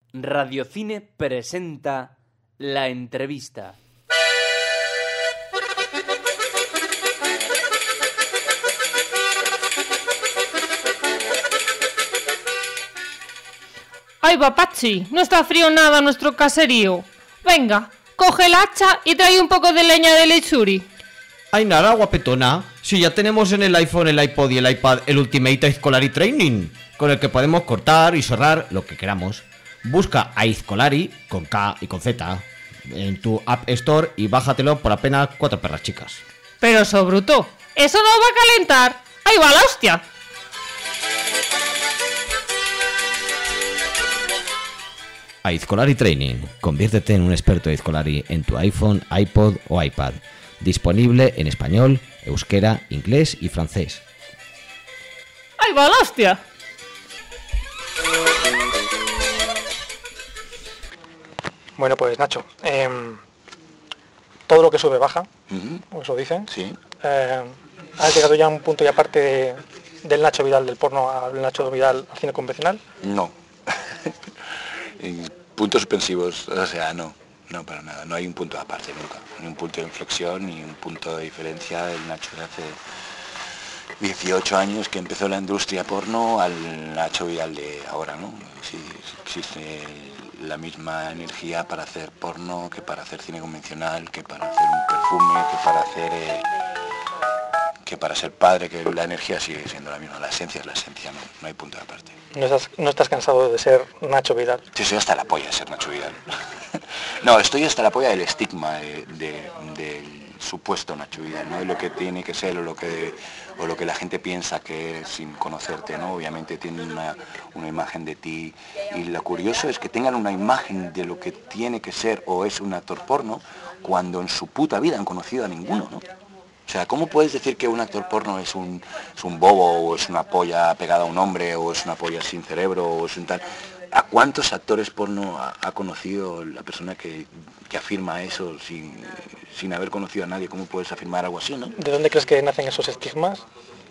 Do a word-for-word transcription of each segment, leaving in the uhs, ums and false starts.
Radiocine presenta La Entrevista. ¡Ay, va, Pachi! No está frío nada nuestro caserío. Venga, coge el hacha y trae un poco de leña de lechuri. ¡Ay, nada, guapetona! Si ya tenemos en el iPhone, el iPod y el iPad el Ultimate Aizkolari Training, con el que podemos cortar y serrar lo que queramos. Busca Aizkolari, con K y con Z, en tu App Store y bájatelo por apenas cuatro perras chicas. Pero eso, bruto, eso no va a calentar. ¡Ahí va la hostia! Aizkolari Training. Conviértete en un experto Aizkolari en tu iPhone, iPod o iPad. Disponible en español, euskera, inglés y francés. ¡Ahí va la hostia! Bueno, pues Nacho, eh, todo lo que sube baja, uh-huh. Eso dicen. Sí. Eh, ¿Has llegado ya a un punto y aparte de, del Nacho Vidal del porno al Nacho Vidal al cine convencional? No. Puntos suspensivos, o sea, no, no para nada, no hay un punto aparte nunca, ni un punto de inflexión, ni un punto de diferencia. El Nacho de hace dieciocho años que empezó la industria porno al Nacho Vidal de ahora, ¿no? Sí, existe la misma energía para hacer porno que para hacer cine convencional, que para hacer un perfume, que para hacer... Eh, que para ser padre, que la energía sigue siendo la misma, la esencia es la esencia, no, no hay punto de aparte. ¿No estás, no estás cansado de ser Nacho Vidal? Sí, estoy hasta la polla de ser Nacho Vidal. No, estoy hasta la polla del estigma de, de, del supuesto Nacho Vidal, ¿no? De lo que tiene que ser o lo que, o lo que la gente piensa que es sin conocerte, ¿no? Obviamente tienen una, una imagen de ti, y lo curioso es que tengan una imagen de lo que tiene que ser o es un actor porno cuando en su puta vida han conocido a ninguno, ¿no? O sea, ¿cómo puedes decir que un actor porno es un, es un bobo, o es una polla pegada a un hombre, o es una polla sin cerebro, o es un tal? ¿A cuántos actores porno ha, ha conocido la persona que, que afirma eso sin, sin haber conocido a nadie? ¿Cómo puedes afirmar algo así, no? ¿De dónde crees que nacen esos estigmas?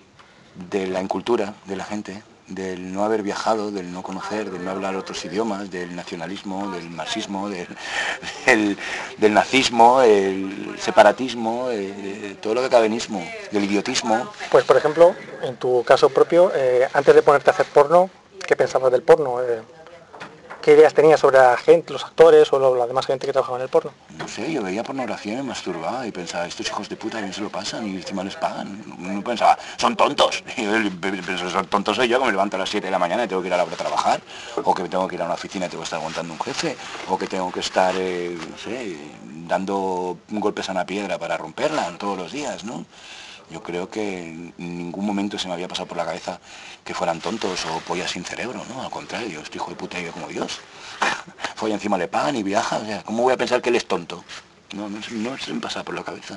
De la incultura de la gente, del no haber viajado, del no conocer, del no hablar otros idiomas, del nacionalismo, del marxismo, del, del, del nazismo, el separatismo, el, todo lo decadenismo, del idiotismo. Pues por ejemplo, en tu caso propio, eh, antes de ponerte a hacer porno, ¿qué pensabas del porno? Eh, ¿Qué ideas tenías sobre la gente, los actores o lo, la demás gente que trabajaba en el porno? No sé, yo veía pornografía y me masturbaba y pensaba, estos hijos de puta bien se lo pasan y encima les pagan. No pensaba, son tontos. Y yo pensaba, son tontos soy yo que me levanto a las siete de la mañana y tengo que ir a la hora a trabajar, o que tengo que ir a una oficina y tengo que estar aguantando un jefe, o que tengo que estar, eh, no sé, dando golpes a una piedra para romperla todos los días, ¿no? Yo creo que en ningún momento se me había pasado por la cabeza que fueran tontos o pollas sin cerebro, ¿no? Al contrario, este hijo de puta vive como Dios. Folla encima le pagan y viaja, o sea, ¿cómo voy a pensar que él es tonto? No, no, no se me pasa por la cabeza.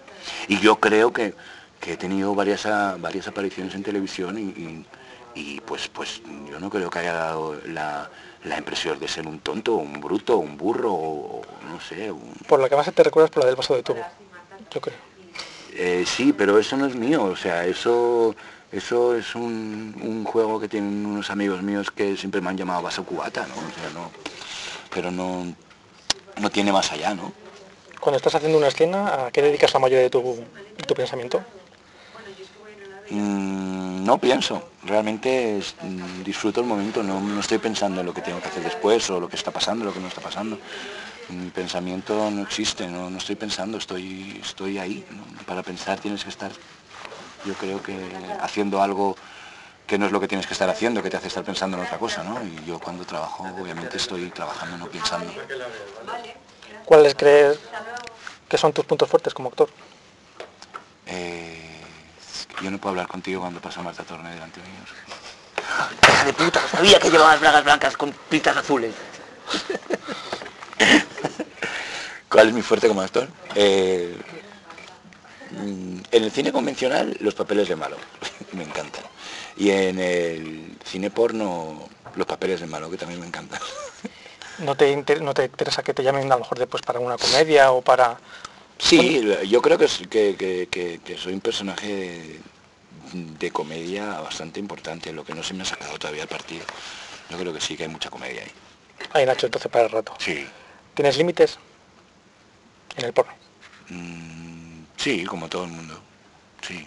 Y yo creo que, que he tenido varias, varias apariciones en televisión y, y, y pues, pues yo no creo que haya dado la, la impresión de ser un tonto, un bruto, un burro, o no sé. Un... Por lo que más te recuerdas por la del vaso de tubo, yo creo. Eh, sí, pero eso no es mío, o sea, eso eso es un, un juego que tienen unos amigos míos que siempre me han llamado vaso cubata, ¿no? O sea, no, pero no, no tiene más allá, ¿no? Cuando estás haciendo una escena, ¿a qué dedicas la mayoría de tu, de tu pensamiento? Mm, no pienso, realmente es, mm, disfruto el momento, no, no estoy pensando en lo que tengo que hacer después o lo que está pasando, lo que no está pasando. Mi pensamiento no existe, no, no estoy pensando, estoy, estoy ahí, ¿no? Para pensar tienes que estar, yo creo que haciendo algo que no es lo que tienes que estar haciendo, que te hace estar pensando en otra cosa, ¿no? Y yo cuando trabajo, obviamente estoy trabajando, no pensando. ¿Cuáles crees que son tus puntos fuertes como actor? Eh, yo no puedo hablar contigo cuando pasa Marta Torné delante de míos. ¡Hija de puta! Sabía que llevabas bragas blancas con pintas azules. ¿Cuál es mi fuerte como actor? Eh, en el cine convencional, los papeles de malo, me encantan. Y en el cine porno, los papeles de malo, que también me encantan. ¿No te, inter- no te interesa que te llamen a lo mejor después para una comedia o para...? Sí, yo creo que, que, que, que, que soy un personaje de, de comedia bastante importante, lo que no se me ha sacado todavía el partido. Yo creo que sí, que hay mucha comedia ahí. Hay Nacho entonces para el rato. Sí. ¿Tienes límites en el porno? Mm, sí, como todo el mundo. Sí.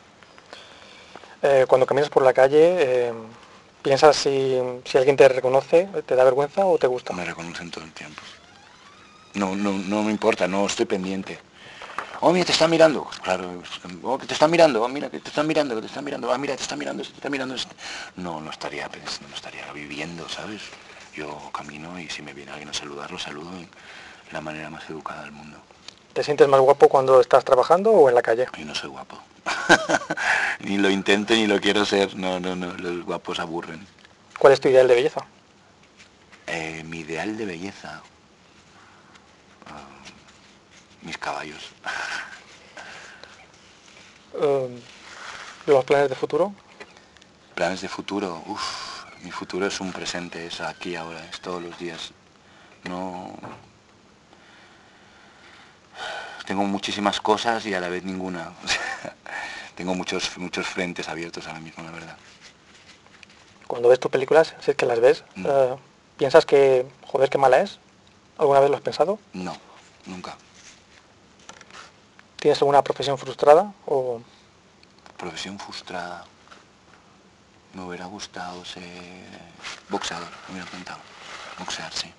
Eh, cuando caminas por la calle, eh, ¿piensas si, si alguien te reconoce, te da vergüenza o te gusta? Me reconocen todo el tiempo. No, no, no me importa, no estoy pendiente. Oh, mira, te está mirando. Claro, oh, que te está mirando, oh, mira, que te están mirando, que te están mirando, ah, mira, te está mirando, te está mirando. No, no estaría pensando, no estaría viviendo, ¿sabes? Yo camino y si me viene alguien a saludar, lo saludo de la manera más educada del mundo. ¿Te sientes más guapo cuando estás trabajando o en la calle? Yo no soy guapo. Ni lo intento ni lo quiero ser. No, no, no, los guapos aburren. ¿Cuál es tu ideal de belleza? Eh, mi ideal de belleza... mis caballos. Uh, ¿Los planes de futuro? Planes de futuro, uff, mi futuro es un presente, es aquí ahora, es todos los días. No... Tengo muchísimas cosas y a la vez ninguna. Tengo muchos, muchos frentes abiertos ahora mismo, la verdad. Cuando ves tus películas, si es que las ves, mm. uh, ¿piensas que, joder, qué mala es? ¿Alguna vez lo has pensado? No, nunca. ¿Tienes alguna profesión frustrada o...? Profesión frustrada... Me hubiera gustado ser boxeador, me hubiera encantado. Boxear, sí.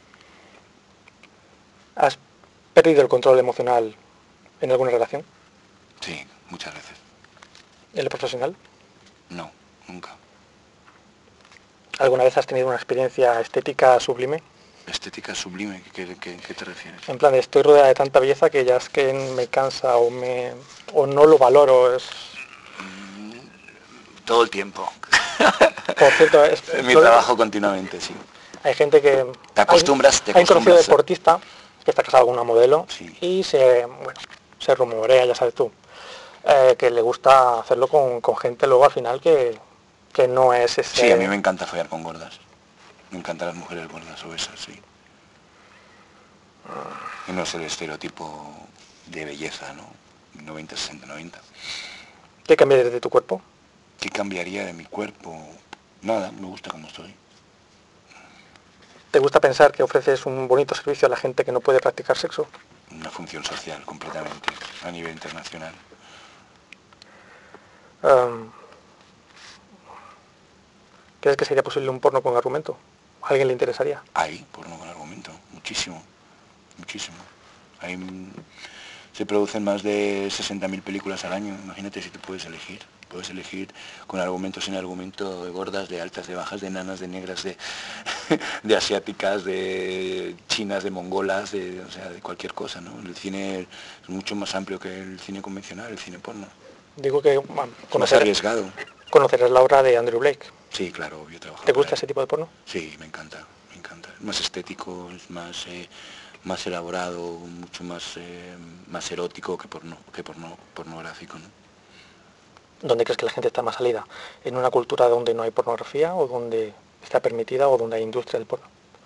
¿Has perdido el control emocional en alguna relación? Sí, muchas veces. ¿En lo profesional? No, nunca. ¿Alguna vez has tenido una experiencia estética sublime? ¿Estética sublime? ¿Qué, qué, qué te refieres? En plan, de estoy rodeada de tanta belleza que ya es que me cansa o me o no lo valoro. Es... Mm, todo el tiempo. Por cierto, es... En mi trabajo continuamente, sí. Hay gente que... Te acostumbras, te acostumbras. Hay un conocido deportista que está casado con una modelo, sí. Y se, bueno, se rumorea, ya sabes tú, eh, que le gusta hacerlo con, con gente luego al final que, que no es ese... Sí, a mí me encanta follar con gordas. Me encantan las mujeres gordas o esas, sí. Y no es el estereotipo de belleza, ¿no? noventa, sesenta, noventa. ¿Qué cambiarías de tu cuerpo? ¿Qué cambiaría de mi cuerpo? Nada, me gusta como estoy. ¿Te gusta pensar que ofreces un bonito servicio a la gente que no puede practicar sexo? Una función social, completamente, a nivel internacional. Um, ¿Crees que sería posible un porno con argumento? ¿A alguien le interesaría? Hay porno con argumento, muchísimo, muchísimo. Hay, se producen más de sesenta mil películas al año, imagínate si te puedes elegir. Puedes elegir con argumento, sin argumento, de gordas, de altas, de bajas, de enanas, de negras, de, de asiáticas, de chinas, de mongolas, de, o sea, de cualquier cosa, ¿no? El cine es mucho más amplio que el cine convencional, el cine porno. Digo que... Bueno, es más arriesgado. ¿Conocerás la obra de Andrew Blake? Sí, claro, yo trabajo. ¿Te gusta ese tipo de porno? Sí, me encanta, me encanta. Es más estético, es más, eh, más elaborado, mucho más, eh, más erótico que porno, que porno, pornográfico, ¿no? ¿Dónde crees que la gente está más salida? ¿En una cultura donde no hay pornografía o donde está permitida o donde hay industria del porno?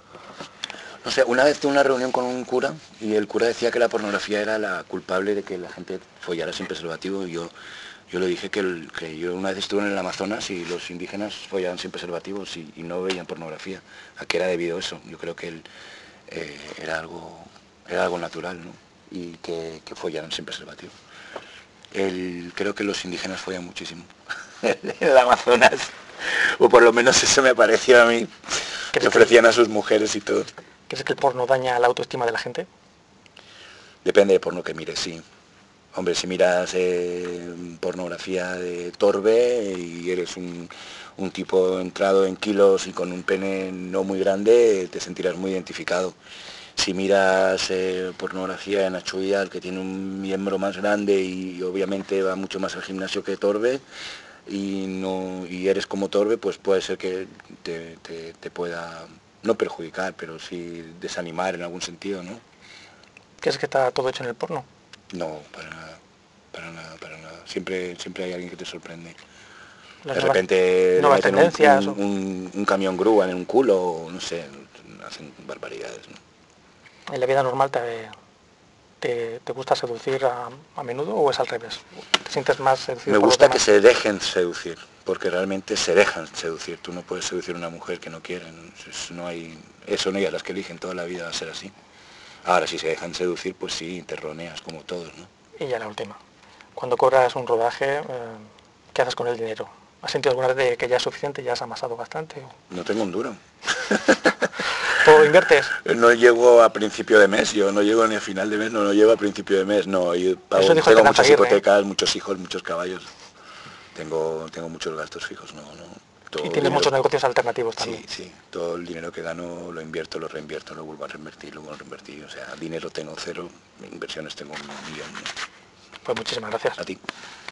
No sé, una vez tuve una reunión con un cura y el cura decía que la pornografía era la culpable de que la gente follara sin preservativo y yo, yo le dije que, el, que yo una vez estuve en el Amazonas y los indígenas follaban sin preservativos y, y no veían pornografía. ¿A qué era debido eso? Yo creo que el, eh, era, algo, era algo natural, ¿no? Y que, que follaran sin preservativo. El, creo que los indígenas follan muchísimo en el Amazonas, o por lo menos eso me pareció a mí, que ofrecían a sus mujeres y todo. ¿Crees que el porno daña la autoestima de la gente? Depende de porno que mires, sí. Hombre, si miras eh, pornografía de Torbe y eres un, un tipo entrado en kilos y con un pene no muy grande, te sentirás muy identificado. Si miras eh, pornografía de Nacho Vidal, que tiene un miembro más grande y, y obviamente va mucho más al gimnasio que Torbe, y, no, y eres como Torbe, pues puede ser que te, te, te pueda, no perjudicar, pero sí desanimar en algún sentido, ¿no? ¿Crees que está todo hecho en el porno? No, para nada, para nada, para nada. Siempre, siempre hay alguien que te sorprende. Las de nuevas, repente nuevas meten tendencias, un, un, un, un camión grúa en un culo, o no sé, hacen barbaridades, ¿no? ¿En la vida normal te, te, te gusta seducir a, a menudo o es al revés? ¿Te sientes más seducido? Me gusta que se dejen seducir, porque realmente se dejan seducir. Tú no puedes seducir a una mujer que no quieren. No hay, son ellas las que eligen toda la vida a ser así. Ahora, si se dejan seducir, pues sí, te roneas como todos, ¿no? Y ya la última. Cuando cobras un rodaje, eh, ¿qué haces con el dinero? ¿Has sentido alguna vez de que ya es suficiente, ya has amasado bastante? No tengo un duro. ¿Todo inviertes? No llego a principio de mes, yo no llego ni a final de mes, no, no llego a principio de mes, no. Yo pago, Eso dijo tengo Esperanza muchas Aguirre, hipotecas, ¿eh? Muchos hijos, muchos caballos. Tengo, tengo muchos gastos fijos, no, no. Todo Y tienes dinero, muchos negocios alternativos también. Sí, sí. Todo el dinero que gano lo invierto, lo reinvierto, lo vuelvo a reinvertir, lo vuelvo a reinvertir. O sea, dinero tengo cero, inversiones tengo un millón. Pues muchísimas gracias. A ti.